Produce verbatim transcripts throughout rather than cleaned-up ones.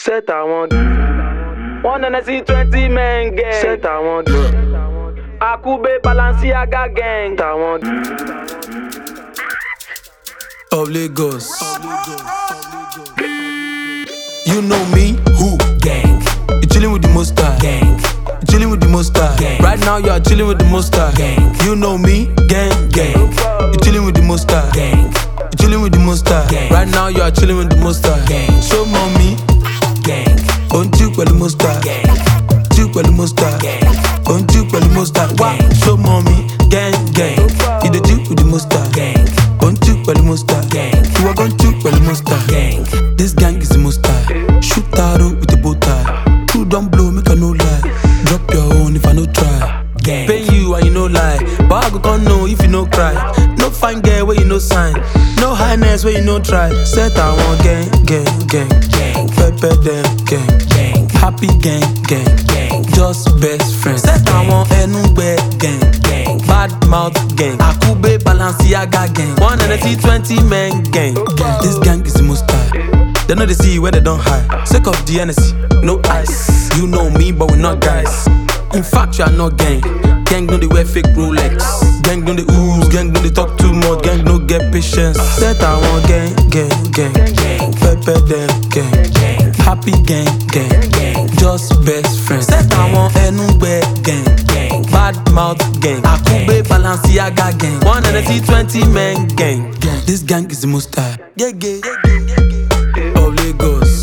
Set I want. One and I see twenty men gang. Set I want. Akube Balenciaga gang. I want. Of Lagos. You know me, who? Gang. You chillin' with the Monster. Gang. You chillin' with the Monster. Gang. Right now you are chillin' with the Monster. Gang. You know me, gang, gang. You chillin' with the Monster. Gang. You chillin' with the Monster. Gang. Right now you are chillin' with the Monster. Gang. So mommy, Gang. don't you with the Monster. Gang. You with the Monster. Gang. Don't you with the Monster. Why? Gang. So mommy, gang, gang. You the Jew with the Monster. Gang. Don't you with the Monster. Gang. You are going to with the Monster. Gang. This gang is the Monster. Shoot arrow with the bow tie. Two don't blow, make a no lie. Drop your own if I no try. Gang. Pay you and you no lie. But I go can know if you no cry. No fine girl where you no sign. No highness where you no try. Set I want gang, gang, gang. Gang. Pepper them, gang. Gang. Happy gang, gang. Gang. Just best friends. Set I want anywhere gang. Gang. Bad mouth gang. Akube Balenciaga gang. One and a T twenty men gang. This gang is the most high. They know they see where they don't hide. Sake of the N S C, no ice. You know me, but we not guys. In fact, you are not gang. Gang no they wear fake Rolex. Gang no they ooze. Gang no they talk too much. Gang no get patience. Set I want gang, gang, gang. Gang. Pepper them gang. Gang. Happy gang, gang. Gang. Just best friends. Set I want anywhere gang. Gang. Bad mouth gang. Akube Balenciaga gang. One and a T twenty men gang. This gang is the most high. Yeah, yeah, yeah, yeah, yeah. Of Lagos.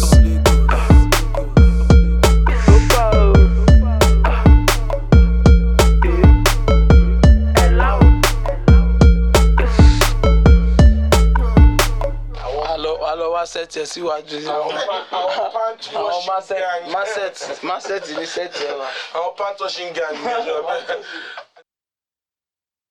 Wá set ẹ síwájú sí wọn. Àwọn pantry Àwọn washing gang. má set má set ní set ẹ wa. Àwọn pantry washing gang ní ìjọba.